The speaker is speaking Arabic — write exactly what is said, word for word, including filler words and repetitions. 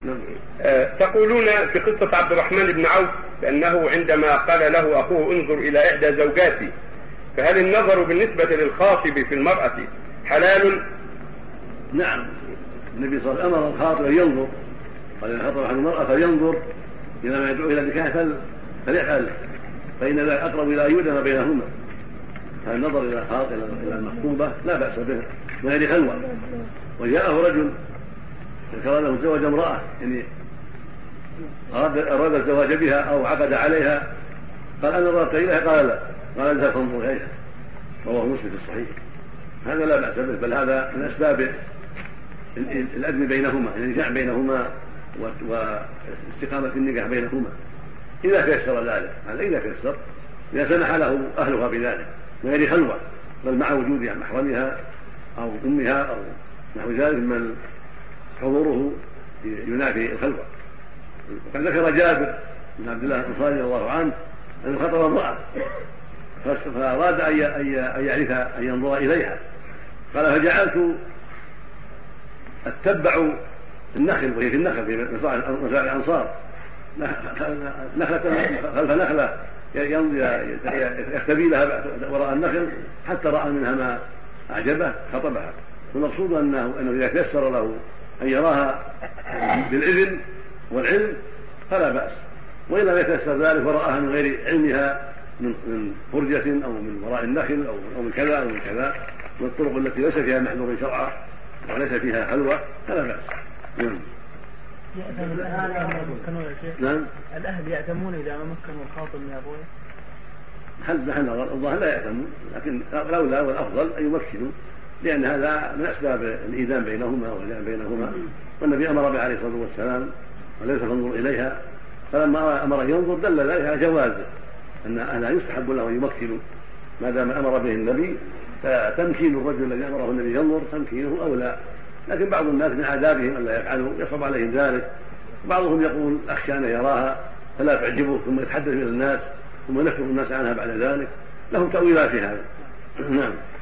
آه تقولون في قصة عبد الرحمن بن عوف بأنه عندما قال له أخوه انظر إلى إحدى زوجاتي، فهل النظر بالنسبة للخاطب في المرأة حلال؟ نعم، النبي صلى الله عليه وسلم أمر الخاطب أن ينظر، قال إن خطب أحد المرأة فلينظر إلى ما يدعو إلى النكاح فليفعل، فإن ذلك أقرب إلى أن يؤذن بينهما. فالنظر إلى الخاطب إلى المخطوبة لا بأس به من غير خلوة. وجاءه رجل ذكر له زوج امرأة، يعني أراد الزواج بها أو عقد عليها، قال أنا نظرت إليها، قال لا، قال لا تنظر إليها، رواه مسلم في الصحيح. هذا لا بأس به، بل هذا من أسباب الأذن بينهما، النجاح بينهما واستقامة النجاح بينهما إذا تيسر ذلك. هذا إذا تيسر، إذا سمح له أهلها بذلك من غير خلوة، بل مع وجود محرمها أو أمها أو نحو ذلك من حضوره ينافي الخلوة. وقد ذكر جابر بن عبد الله الأنصاري رضي الله عنه أنه خطب امرأة فأراد أن يعرف أن ينظر إليها، قال فجعلت أتبع النخل، وهي في النخل في مزارع الأنصار، نخلة خلف نخلة يختبي لها وراء النخل حتى رأى منها ما أعجبه خطبها. والمقصود أنه إذا تيسر له أن يراها بالإذن والعلم فلا بأس، وإن لم يتيسر ذلك ورآها من غير علمها من فرجة أو من وراء النخل أو من كذا أو من كذا من الطرق التي ليس فيها محذور شرعا وليس فيها خلوة فلا بأس. نعم. الأهل يأتمون إذا ما مكنوا الخاطب من أبوه؟ هل نحن الله لا يأتمون، لكن الأولى والأفضل أن يمكنوا، لأن هذا من أسباب الإيذان بينهما والإيذان بينهما، والنبي أمر به عليه الصلاة والسلام وليس تنظر إليها، فلما أمر أن ينظر دل ذلك على جواز أن أهلا يستحب له أن يمكنوا ما دام أمر به النبي، فتمكين الرجل الذي أمره النبي ينظر تمكينه أولى. لكن بعض الناس من عذابهم أن لا يفعلوا يصعب عليهم ذلك، بعضهم يقول أخشى أن يراها فلا تعجبه ثم يتحدث إلى الناس ثم نفهم الناس عنها بعد ذلك، لهم تأويلات في هذا. نعم.